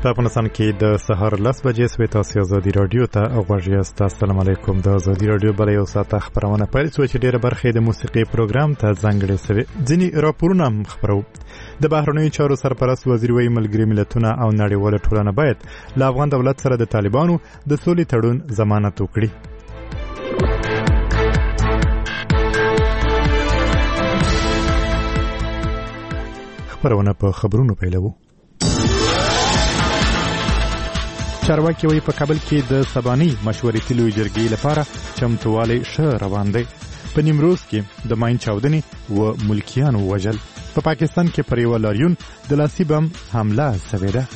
په افغانستان کې د سهار 10 بجې سوي تاسو ازادي رادیو ته غوږ یاست. السلام علیکم. د ازادي رادیو بل یو ساعت خبرونه پیل شوه چې ډیره برخه د موسیقي پروګرام ته ځانګړې شوی. ځینی راپورونه خبرو. د بهرنیو چارو سرپرست وزیر وی ملګری ملتونه او نړیواله ټولنه باید له افغان دولت سره د طالبانو د سولې تړون ضمانت وکړي. خبرونه په خبرونو پیلوو. چارواکي وی په کابل کې د سباني مشورتي لوی جرګې لپاره چمتووالی ښه روان دی. په نیمروز کې د ماین چاودنې و ملکیانو وژل. په پاکستان کې پر یو لاریون د لاسي بم حمله شوې ده.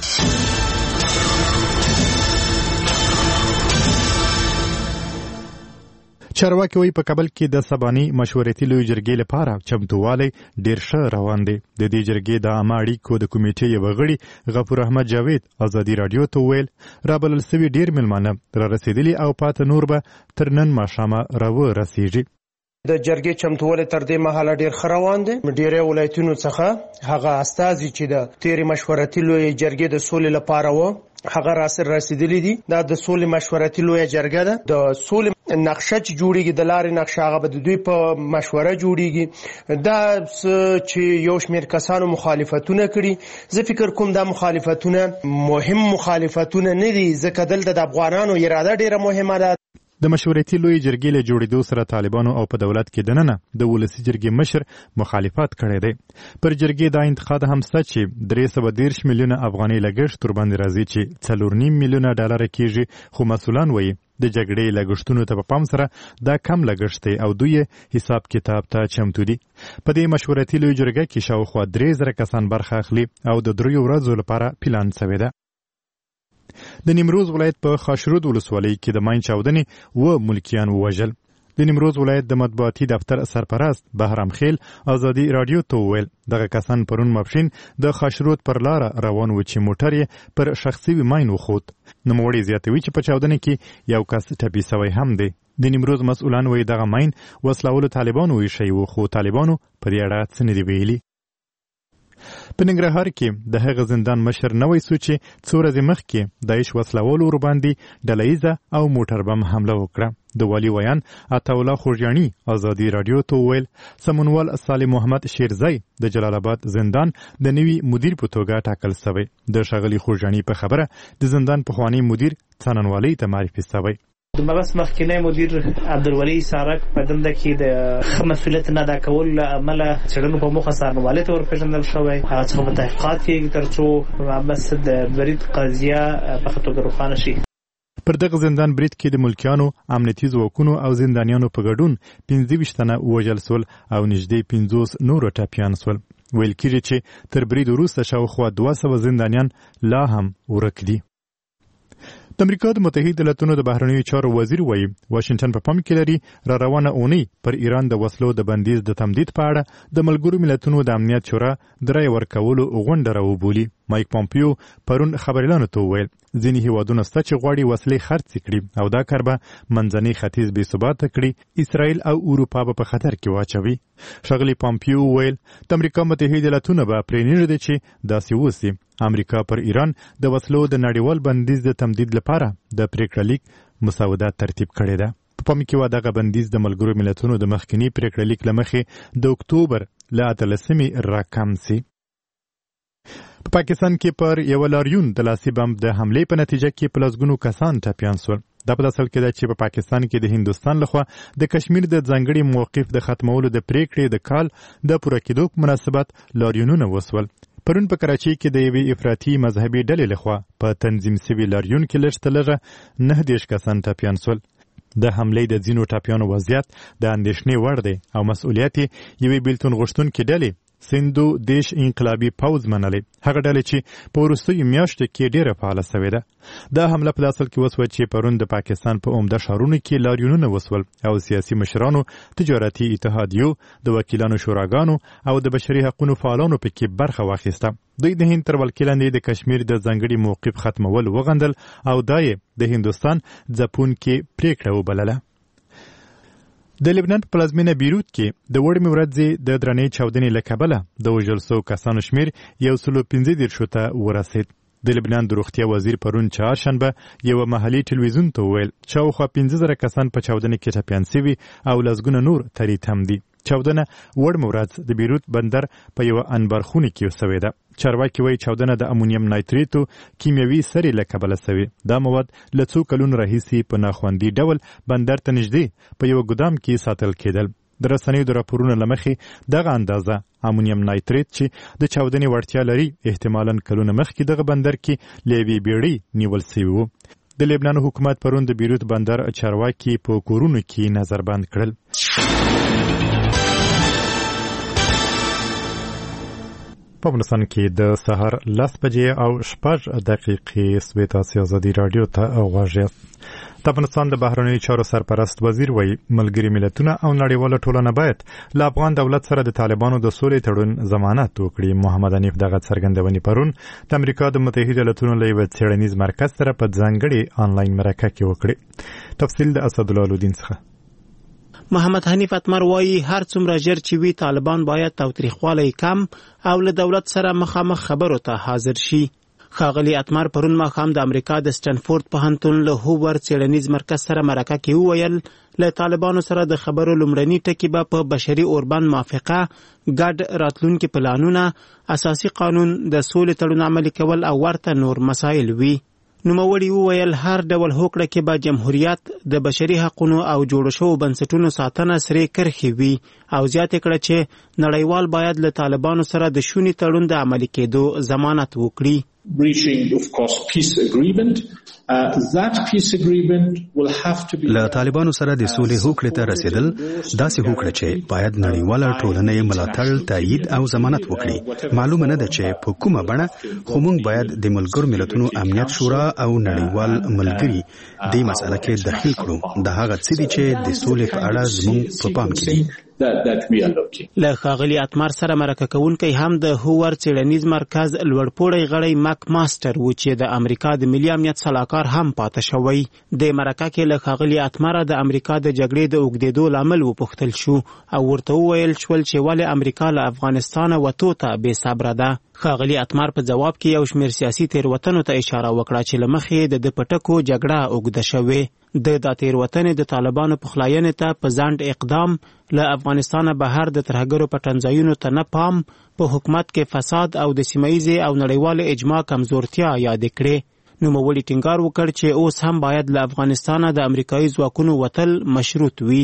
چارواکي وی په کابل کې د سباني مشورتي لوی جرګې لپاره چمتووالی ډیر ښه روان دی. د دې جرګې د عامه اړیکو د کمیټې یو غړي غفور احمد جاوید ازادي رادیو ته ویل رابلل سوي ډیر ملمانه را رسیدلی او پات نور به تر نن ماښامه راو رسیږي. د جرګې چمتووالی تر دې مهاله ډیر ښه روان دی. ډیری ولایتونو څخه هغه استازي چې د تیرې مشورتي لوی جرګې د سولې لپاره و هغه رسیدلی دي. دا د سولې مشورتي لوی جرګه ده. د سولې نقشه چې جوړیږي د لارې نقشه هغه به د دوی په مشوره جوړیږي. دا چې یو شمېر کسانو مخالفتونه کړي، زه فکر کوم دا مخالفتونه مهم مخالفتونه نه دي، ځکه دلته د افغانانو اراده ډیره مهمه ده. د مشورتي لوی جرګې له جوړېدو سره طالبانو او په دولت کې دننه د ولسي جرګې مشر مخالفت کړی دی. پر جرګې دا انتقاد هم شته چې 330 میلیونه افغاني لګښت ورباندې راځي چې 4.5 میلیونه ډالر کېږي، خو مسؤلان وایي د جګړې لګښتونو ته په پام سره دا کم لګښت دی او دوی حساب کتاب ته چمتو دي. په دې مشورتي لوی جرګه کې شاوخوا 3000 کسان برخه اخلي او د 3 ورځو لپاره پلان شوی ده. د نیمروز ولایت په خاشرود ولسوالۍ کې د ماین چاودنې و ملکیان وژل. د نیمروز ولایت د مطبوعاتي دفتر سرپرست بهرام خیل ازادي رادیو ته وویل دغه کسان پرون ماپښین د خاشرود پر لاره روان و چې موټر یې پر شخصي ماین وخوت. نوموړی زیاتوي چې په چاودنې کې یو کس ټپي سوی هم دی. د نیمروز مسؤلان وایي دغه ماین وسلهوالو طالبانو ایښی و، خو طالبانو په دې اړه څه نه دي ویلي. په ننګرهار کې د هغه زندان مشر نوی سو چې څو ورځې مخکې داعش وسلوالو ورباندې ډلهیزه او موټر بم حمله وکړه. د والي ویان عطاالله خوږیاڼي ازادي رادیو ته وویل سمونوال صالح محمد شیرزی د جلال آباد زندان د نوي مدیر په توګه ټاکل شوی. د ښاغلي خوږیاڼي په خبره د زندان پخوانی مدیر څننوالۍ ته معرفي شوی. د مغس مخکنی مدیر عبدالولي سارک په دنده کې د مسؤلیت نه ادا کولو له امله څېړنو په موخه څارنوالۍ ته ورپېژندل شوی. هغه څخه به تحقیقات کېږي تر څو بس د برید قضیه په ښه توګه روښانه شي. پر دغه زندان برید کې د ملکیانو، امنیتي ځواکونو او زندانیانو په ګډون 25 تنه وژل سول او نږدې 50 نور ټپیان سول. ویل کېږي چې تر برید وروسته شاوخوا 200 زندانیان لا هم ورک دي. د امریکا د متحده ایالاتو د بهرنیو چارو وزیر وایي واشنگټن په پام کې لري را روانه اونۍ پر ایران د وسلو د بندیز د تمدید په اړه د ملګرو ملتونو د امنیت شورا د رایې ورکولو غونډه راوبولي. مایک پامپیو پرون خبريالانو ته وویل ځینې هیوادونه شته چې غواړي وسلې خرڅ کړي او دا کار به منځني ختیځ بې ثباته کړي، اسرائیل او اروپا به په خطر کې واچوي. ښاغلي پامپیو وویل د امریکا متحده ایالاتو به پرې نږدې چې داسې وسي. امریکا پر ایران د وسلو د نړیوال بندیز د تمدید لپاره د پریکړه لیک مسوده ترتیب کړې ده. په پام کې و دغه بندیز د ملګرو ملتونو د مخکنی پریکړه لیک لمخې د اکتوبر له 18 راکم سي. په پاکستان کې پر یو لاریون د لاسي بم د حملې په نتیجه کې پلازګونو کسان ټپیان سول. دا په اصل کې ده چې په پاکستان کې د هندستان لخوا د کشمیر د ځانګړي موقف د ختمولو د پریکړې د کال د پوره کېدو په مناسبت لاریونونه وسول. پرون په کراچۍ کې د یوې افراطي مذهبي ډلې لخوا په تنظیم سوي لاریون کې لږ تر لږه 19 کسان ټپیان سول. د حملې د ځینو ټپیانو وضعیت د اندېښنې وړ دی او مسؤلیت یوې بیلتون غوښتونکې ډلې سندو دیش انقلابي پوځ منلې. هغه ډلې چې په وروستیو میاشتو کې ډېره فعاله سوې ده. دا حمله په اصل کې وسوه چې پرون د پاکستان په عمده ښارونو کې لاریونونه وسول او سیاسي مشرانو، تجارتي اتحادیو، د وکیلانو شوراګانو او د بشري حقوقو فعالانو پکې برخه واخیسته. دوی د هند تر ولکې لاندې د کشمیر د ځانګړي موقف ختمول وغندل او دا یې د هندوستان ځپونکې پریکړه وبلله. د لبنان په پلازمینه بیروت کې د وړمې ورځې د درنې چاودنې له کبله د وژل شوو کسانو شمېر 115 ته ورسېد. د لبنان د روغتیا وزیر پرون چهارشنبه یو محلي ټلویزیون ته وویل شاوخوا 15,000 کسان په چاودنه کې ټپیان سوي او لسګونه نور تریت هم دي. چاودنه وړ ورځ د بیروت بندر په یو انبارخونه کې وسوي ده. چارواکي وایي چاودنه د امونیم نایتریتو کیمیاوي سرې له کبله سوي. دا مواد له څو کلونو راهیسې په ناخوندي ډول بندر ته نږدې په یو ګدام کې ساتل کېدل. د رسنیو د راپورونو له مخې دغه اندازه امونیم نایتریت چې د چاودنې وړتیا لري احتمالاً کلونه مخکې دغه بندر کې له یوې بیړۍ نیول سوي وو. د لبنان حکومت پرون د بیروت بندر چارواکي په کورونو کې نظربند کړل. په افغانستان کې د سهار 10 بجې او 6 دقیقې سوي تاسو ازادي رادیو ته غواړئ. د افغانستان د بهرنیو چارو سرپرست وزیر وایي ملګري ملتونه او نړیواله ټولنه باید له افغان دولت سره د طالبانو د سولې تړون ضمانت وکړي. محمد حنیف دغه څرګندونې پرون د امریکا د متحده ایالاتونو له یوه څېړنیز مرکز سره په ځانګړې آنلاین مرکه کې وکړي. تفصیل د اسدالله الدین څخه. محمد حنیف اتمر وایي هر څومره ژر چې وي طالبان باید تاوتریخوالی کم او له دولت سره مخامخ خبرو ته حاضر شي. ښاغلي اتمر پرون ماښام د امریکا د سټنفورد پوهنتون له هوور څېړنیز مرکز سره مرکه کې وویل له طالبانو سره د خبرو لومړني ټکي به په بشري اوربند موافقه، ګډ راتلونکي پلانونه، اساسي قانون، د سولې تړون عملي کول او ورته نور مسایل وي. نوموړي وویل هر ډول هوکړه کې به جمهوریت د بشري حقونو او جوړو شوو بنسټونو ساتنه سرې کرښې وي او زیاته کړه چې نړیوال باید له طالبانو سره د شونې تړون د عملي کېدو ضمانت وکړي. له طالبانو سره د سولې هوکړې ته رسیدل داسې هوکړه چې باید نړیواله ټولنه یې ملاتړ، تایید او ضمانت وکړي. معلومه نه ده چې په کومه بڼه، خو موږ باید د ملګرو ملتونو امنیت شورا او نړیوال ملګري دې مسأله کې دخیل کړو. د هغه څه دي چې د سولې په اړه زموږ په پام کې دي. له ښاغلي اتمر سره مرکه کوونکی هم د هوور څېړنیز مرکز لوړپوړی غړی مک ماستر و چې د امریکا د ملي امنیت سلاکار هم پاتې شوی. د مرکه کې له ښاغلي اتمر د امریکا د جګړې د اوږدېدو لامل وپوښتل شو او ورته وویل شول چې ولې امریکا له افغانستانه وتو ته بې صبره ده. ښاغلي اتمر په جواب کې یو شمېر سیاسي تېروتنو ته اشاره وکړه چې له مخې د پټکو جګړه اوږده شوې. د تېروتنې د طالبانو پخلاینې ته په ځنډ اقدام، له افغانستانه بهر د ترهګرو پټنځایونو ته نه پام، په حکومت کې فساد او د سیمهیزې او نړیوال اجماع کمزورتیا یادې کړې. نوموړي ټینګار وکړ چې اوس هم باید له افغانستانه د امریکایي ځواکونو وتل مشروط وي.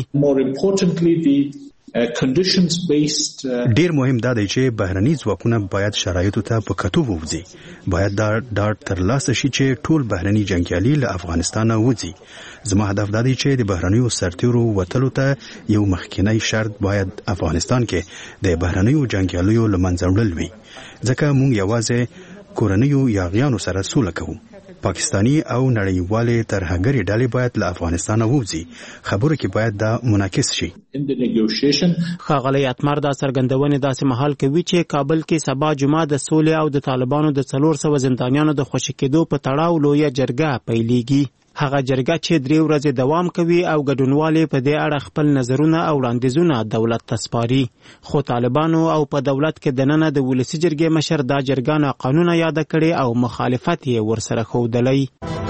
ډیر مهم دا دی چې بهرني ځواکونه باید شرایطو ته په کتو ووځي. باید دا ډاډ ترلاسه شي چې ټول بهرني جنګیالي له افغانستانه وځي. زما هدف دا دی چې د بهرنیو سرتیرو وتلو ته یو مخکینی شرط باید افغانستان کې د بهرنیو جنګیالیو له منځه وړل وي، ځکه موږ یوازې کورنیو یاغیانو سره سوله کوو. پاکستانی او نړیوالې ترهګرې ډلې باید له افغانستانه ووځي. خبرو کې باید دا منعکس شي. ښاغلی اتمر دا څرګندونې داسې مهال کوي چې کابل کې سبا جمعه د سولې او د طالبانو د 400 زندانیانو د خوشي کېدو په تړاو لویه جرګه پیلېږي. هغه جرګه چې 3 ورځې دوام کوي او ګډونوالې په دې اړه خپل نظرونه او وړاندیزونه دولت ته سپاري. خو طالبانو او په دولت کې دننه د ولسي جرګې مشر دا جرګه ناقانونه یاده کړې او مخالفت یې ورسره ښودلی.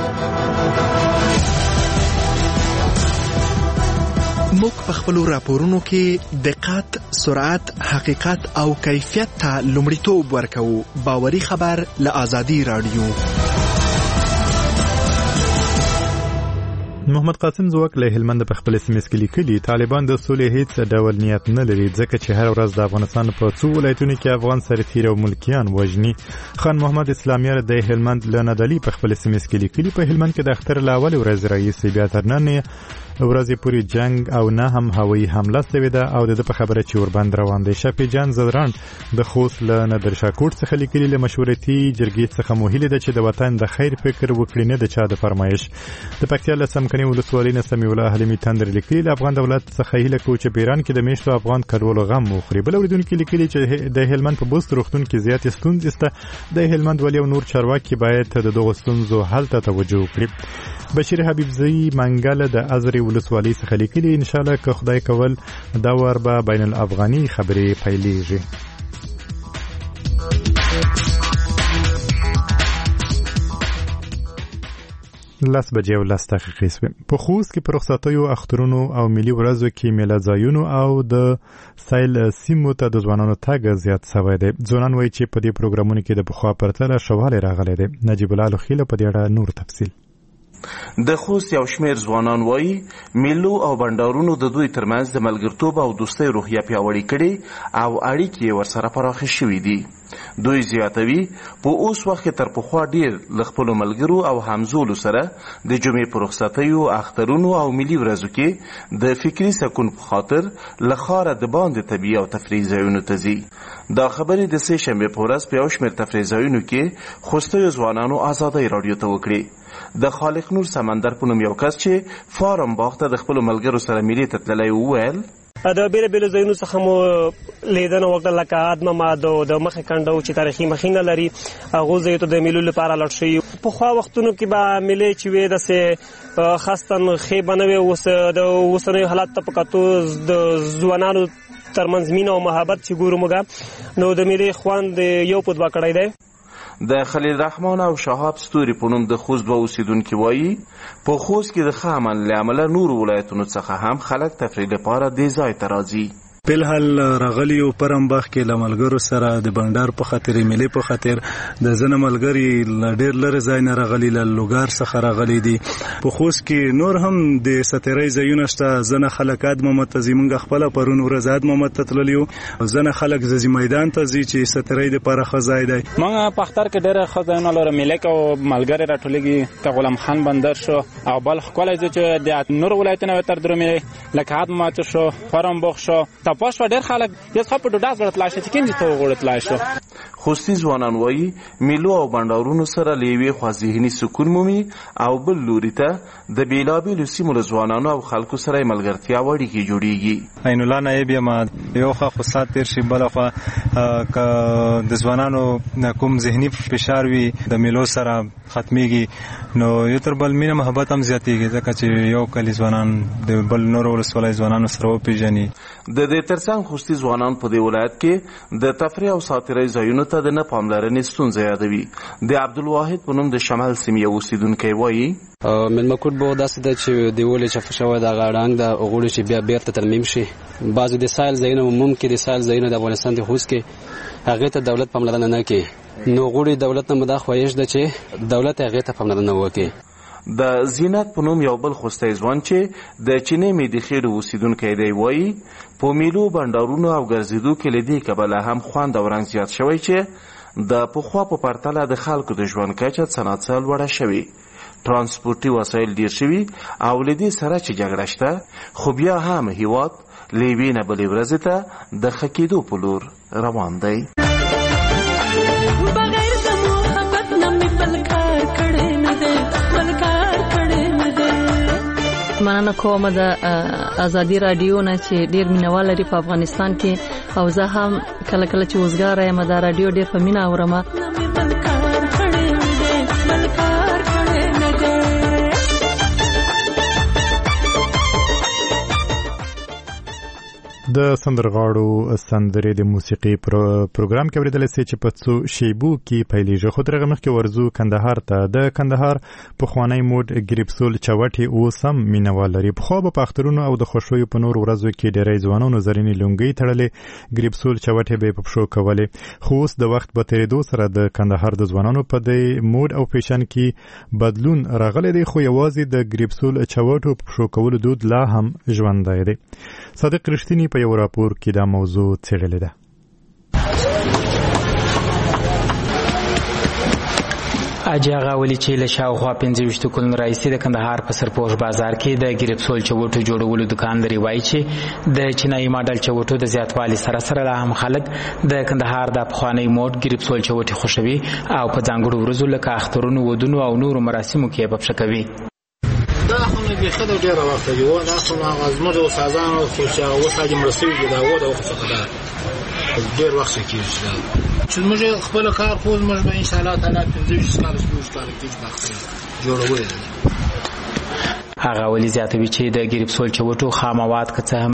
موږ په خپلو راپورونو کې دقت، سرعت، حقیقت او کیفیت ته لومړیتوب ورکوو. باوري خبر له آزادي رادیو. محمد قاسم زوک له هلمند په خپل SMS کې لیکلي طالبان د سولې هیڅ ډول نیت نه لري، ځکه چې هر ورځ د افغانستان په څو ولایتونو کې افغان سرتیري او ملکیان وژني. خان محمد اسلامیار د هلمند له ندالي په خپل SMS کې لیکلي په هلمند کې د اختر له اول ورځ رئیس بیا تر نن ورځې پورې جنگ او نه هم هوایي حمله شوې ده او د په خبره چې وربند روان دی. شفیع جان زدران د خوست له ندرشاکوټ څخه لیکلي له مشورتي جرګې څخه مو هیله ده چې د وطن د خیر فکر وکړي، نه د چا د فرمایش. د پکتیا له څمکني ولسوالۍ نه سمیع الله حلیمي تندر لیکلي له افغان دولت څخه هیله کوو چې پیران کې د میشتو افغان کډوالو غم وخوري. بل اوریدونکي لیکلي چې د هلمند په بوست روغتون کې زیاتې ستونزې شته، د هلمند ولي او نور چارواکي باید د دغو ستونزو حل ته توجه وکړي. بشیر حبیبزئی منګل د ازرې ولسوالۍ څخه لیکلي ان شاء الله که خدای کول دا ور به بین الافغاني خبرې پیلېږي. 10 بجې او 10 دقیقې شوې. په خوست کې په رخصتیو اخترونو او ملي ورځو کې میله ځایونو او د سیل سیمو ته د ځوانانو تګ زیات شوی دی. ځوانان وایي چې په دې پروګرامونو کې د پخوا پرتله ښه والی راغلی دی. نجیب الله لوخیله په دې اړه نور تفصیل. د خوست یو شمیر ځوانان وایي میلو او بنډارونو د دوی ترمنځ د ملګرتوب او دوستۍ روحیه پیاوړې کړي او اړیکې ورسره پراخې شوي دي. دوی زیاتوي په اوس وخت کې تر پخوا ډیر له خپلو ملګرو او همزولو سره د جمعې په رخصتیو اخترونو او ملي ورځو کې د فکري سکون په خاطر له ښاره د باندې طبیعي او تفریحي ځایونو ته ځي. دا خبرې د سې شنبې په ورځ په یو شمېر تفریحي ځایونو کې خوستیو ځوانانو ازادۍ راډیو ته وکړې. د خالق نور سمندر په نوم یو کس چې فارم باغ ته د خپلو ملګرو سره میلې ته تللی وویل د بیلابیلو ځایونو څخه مو لیدنه وکړه لکه ادمه مادو د مخې کنډو چې تاریخي مخینه لري هغو ځایو ته د میلو لپاره لاړ شوي. پخوا وختونو کې به میلې چې وې داسې خاصتن ښې به نه وې. اوس د اوسنیو حالات ته په کتو د ځوانانو ترمنځ مینه او محبت چې ګورو موږ نو د میلې خوند یو په دوه کړی دی. د خلیل رحمان او شهاب ستوري په نوم د خوست دوه اوسیدونکي وایي په خوست کې د ښه عمل له امله نورو ولایتونو څخه هم خلک تفریح لپاره دې ځای ته راځي. بلحال راغلی او پرمباغ کې له ملګرو سره د بنډار په خاطر میلې په خاطر د ځنه ملګري ډېر لرې ځای نه راغلي له لوګار څخه راغلي دي. په خوست کې نور هم د سترۍ ځایونه شته. ځنه خلک اد محمد ته ځي. موږ خپله پرون ورځ اد محمد ته تللي وو. ځنه خلک ځي میدان ته ځي چې سترۍ دپاره ښه ځای دی. موږ په اختر کې ډېره ښه ځایونه لرو. میلې کې ملګري راټولېږي که غلام خان بندر شو او بل ښکلی ځای چې د نورو ولایتونو تر درو میلې لکه اد محمد شو فارمباغ شو تپاس ډېر خلک یې څخه په ډوډاس غړت لاشه چې کینځ ته غړت لاشه. خوستي ځوانان وایي میلو او بنډارونو سره له یوې خوا ذهني سکون مومي او بل لوري ته د بیلابیلو سیمو له ځوانانو او خلکو سره یې ملګرتیا او اړیکې جوړېږي. عین الله نایب یم. یو خوا خو سات تېر شي بله خوا که د ځوانانو کوم ذهني فشار وي د میلو سره ختمیږي نو یو تر بل مینه محبت هم زیاتېږي ځکه چې یو کلي ځوانان د بل نورو ولسوالۍ ځوانانو سره وپېژني. د دې ترڅنګ خوستي ځوانان په دې ولایت کې د تفریح او ساتیرۍ ځایونو ته د نه پاملرنې ستونزه یادوي. د عبدالواحد په نوم د شمال سیمې یو اوسیدونکی وایي مېلمه کوټ به داسې ده چې د ولې چپه شوی دغه ړنګ ده غواړي چې بیا بیرته ترمیم شي. بعضې د سایل ځایونه ممکن د سایل ځایونه د افغانستان د خوست کې هغې ته دولت پاملرنه نه کوي نو غواړي دولت نه مو دا خواهش ده چې دولت هغې ته پاملرنه وکړي. د زینت په نوم یو بل خوستی ځوان چې د چینې میدې خیرو اوسیدونکی دی وایي په میلو بنډارونو او ګرځېدو کې له دې کبله هم خوند او رنګ زیات شوی چې د پخوا په پرتله د خلکو د ژوند کچه څه ناڅه لوړه شوې. ترانسپورټي وسایل ډیر شوي او له دې سره چې جګړه شته خو بیا هم هیواد له یوې نه بلې ورځې ته د ښه کېدو په لور روان دی. مننه کوم د ازادي رادیو نه چې ډیر مینوال لري په افغانستان کې او زه هم کله کله چې وزګار یم د رادیو ډیر په مینه اورم. د سندرغاړو سندرې د موسیقي پروګرام کې اوریدل سي چې په څو شیبو کې پیلېږي. خو درغه مخکې ورزو کندهار ته. د کندهار په خوانی موډ ګریپسول چوټي او سم مینوال لري. په خو په اخترونو او د خوشوي په نور ورځو کې ډېرې ځوانانو زرینې لونګي تړلې ګریپسول چوټي به په شو کولې. خو اوس د وخت په تیریدو سره د کندهار د ځوانانو په د موډ او فیشن کې بدلون راغلی دی خو یوازې د ګریپسول چوټو په شو کولو دود لا هم ژوندی دی. صادق رښتینی په یو راپور کې دا موضوع څېړلې ده. اجي هغه ولي چې له شاوخوا 25 کلونو راځي د کندهار په سرپوش بازار کې د ګریپسول چوټو جوړولو دکان لري. وایي چې د چینایي ماډل چوټو د زیاتوالي سره سره لا هم خلک د کندهار د پخوانی موډ ګریپسول چوټي خوښوي او په ځانګړو ورځو لکه اخترونو ودونو او نورو مراسمو کې په پښه کوي. دا خو نه دی خدای ډیر وخت دی و دا خو نه غزمر او سازان او خو چې وساجم رسېږي دا و دا وخت دا ډیر وخت کېږي چې موږ خپل کار خو موږ به ان شاء الله تعالی 15 کال کې جوړوي. هغه ولې زیاتوي چې د ګریپسول چوټو خام مواد که څه